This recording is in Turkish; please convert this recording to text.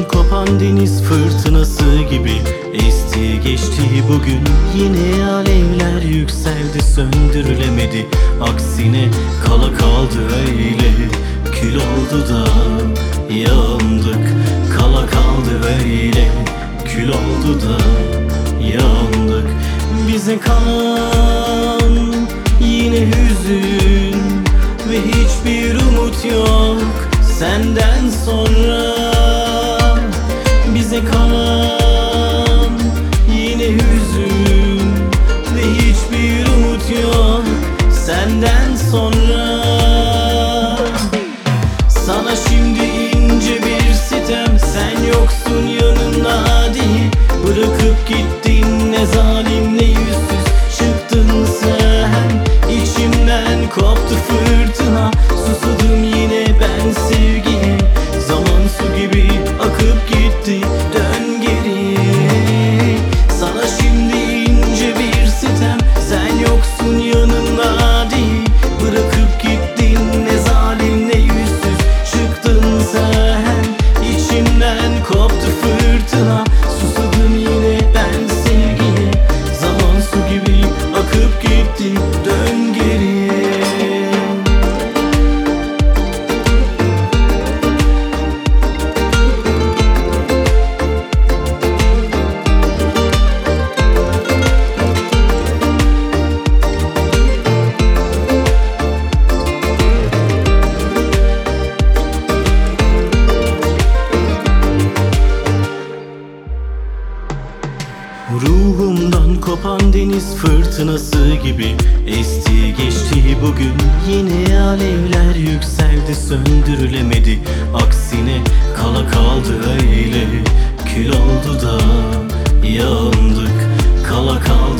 kopan deniz fırtınası gibi esti geçti bugün. Yine alevler yükseldi, söndürülemedi. Aksine kala kaldı öyle, kül oldu da yandık. Kala kaldı öyle, kül oldu da yandık. Bize kalan yine hüzün ve hiçbir umut yok senden sonra. Bize kalan yine hüzün ve hiçbir umut yok senden sonra. Sana şimdi ince bir sitem, sen yoksun yanımda diye. Bırakıp gittin, ne zalim ne yüzsüz çıktın sen. İçimden koptu fırtına, susadım yine ben sevgiye. Zaman su gibi akıp gitti, dön geri. Sana şimdi ince bir sitem, sen yoksun yanımda diye. Bırakıp gittin, ne zalim ne yüzsüz çıktın sen. İçimden koptu fırtına, susadım yine ben sevgiye. Zaman su gibi akıp gitti, dön geri. Ruhumdan kopan deniz fırtınası gibi esti geçti bugün. Yine alevler yükseldi, söndürülemedi. Aksine kala kaldı öyle, kül oldu da yandık. Kala kaldı